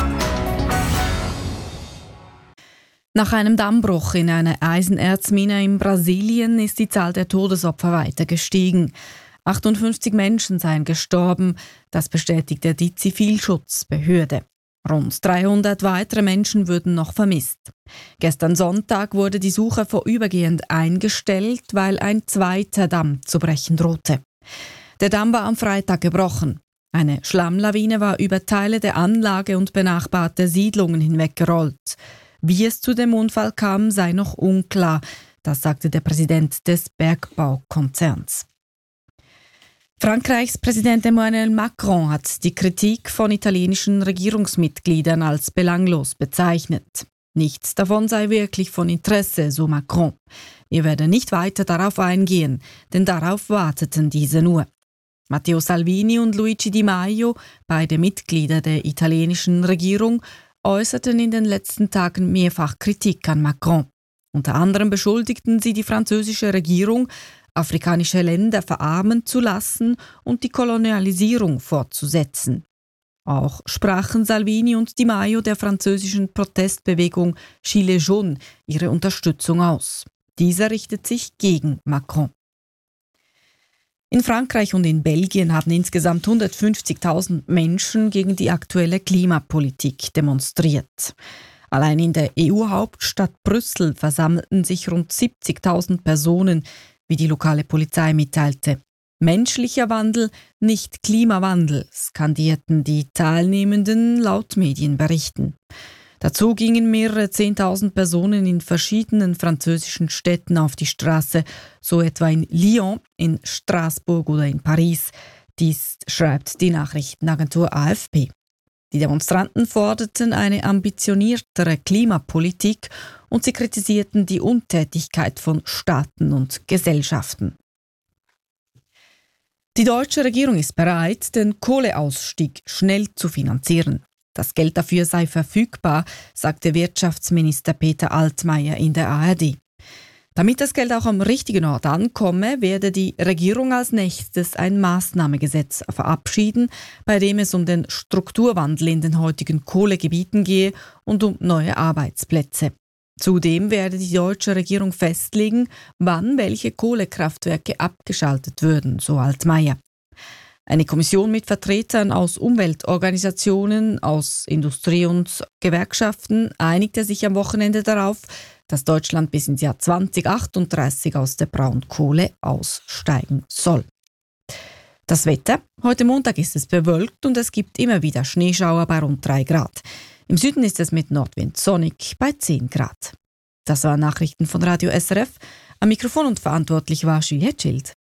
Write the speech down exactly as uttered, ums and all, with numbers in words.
Nach einem Dammbruch in einer Eisenerzmine in Brasilien ist die Zahl der Todesopfer weiter gestiegen. achtundfünfzig Menschen seien gestorben, das bestätigte die Zivilschutzbehörde. Rund dreihundert weitere Menschen würden noch vermisst. Gestern Sonntag wurde die Suche vorübergehend eingestellt, weil ein zweiter Damm zu brechen drohte. Der Damm war am Freitag gebrochen. Eine Schlammlawine war über Teile der Anlage und benachbarte Siedlungen hinweggerollt. Wie es zu dem Unfall kam, sei noch unklar. Das sagte der Präsident des Bergbaukonzerns. Frankreichs Präsident Emmanuel Macron hat die Kritik von italienischen Regierungsmitgliedern als belanglos bezeichnet. Nichts davon sei wirklich von Interesse, so Macron. Er werde nicht weiter darauf eingehen, denn darauf warteten diese nur. Matteo Salvini und Luigi Di Maio, beide Mitglieder der italienischen Regierung, äußerten in den letzten Tagen mehrfach Kritik an Macron. Unter anderem beschuldigten sie die französische Regierung, afrikanische Länder verarmen zu lassen und die Kolonialisierung fortzusetzen. Auch sprachen Salvini und Di Maio der französischen Protestbewegung Gilets jaunes ihre Unterstützung aus. Dieser richtet sich gegen Macron. In Frankreich und in Belgien haben insgesamt hundertfünfzigtausend Menschen gegen die aktuelle Klimapolitik demonstriert. Allein in der E U-Hauptstadt Brüssel versammelten sich rund siebzigtausend Personen, wie die lokale Polizei mitteilte. Menschlicher Wandel, nicht Klimawandel, skandierten die Teilnehmenden laut Medienberichten. Dazu gingen mehrere Zehntausend Personen in verschiedenen französischen Städten auf die Straße, so etwa in Lyon, in Straßburg oder in Paris. Dies schreibt die Nachrichtenagentur A F P. Die Demonstranten forderten eine ambitioniertere Klimapolitik und sie kritisierten die Untätigkeit von Staaten und Gesellschaften. Die deutsche Regierung ist bereit, den Kohleausstieg schnell zu finanzieren. Das Geld dafür sei verfügbar, sagte Wirtschaftsminister Peter Altmaier in der A R D. Damit das Geld auch am richtigen Ort ankomme, werde die Regierung als nächstes ein Maßnahmegesetz verabschieden, bei dem es um den Strukturwandel in den heutigen Kohlegebieten gehe und um neue Arbeitsplätze. Zudem werde die deutsche Regierung festlegen, wann welche Kohlekraftwerke abgeschaltet würden, so Altmaier. Eine Kommission mit Vertretern aus Umweltorganisationen, aus Industrie und Gewerkschaften einigte sich am Wochenende darauf, dass Deutschland bis ins Jahr zweitausendachtunddreißig aus der Braunkohle aussteigen soll. Das Wetter: Heute Montag ist es bewölkt und es gibt immer wieder Schneeschauer bei rund drei Grad. Im Süden ist es mit Nordwind sonnig bei zehn Grad. Das waren Nachrichten von Radio S R F. Am Mikrofon und verantwortlich war Juliette Schild.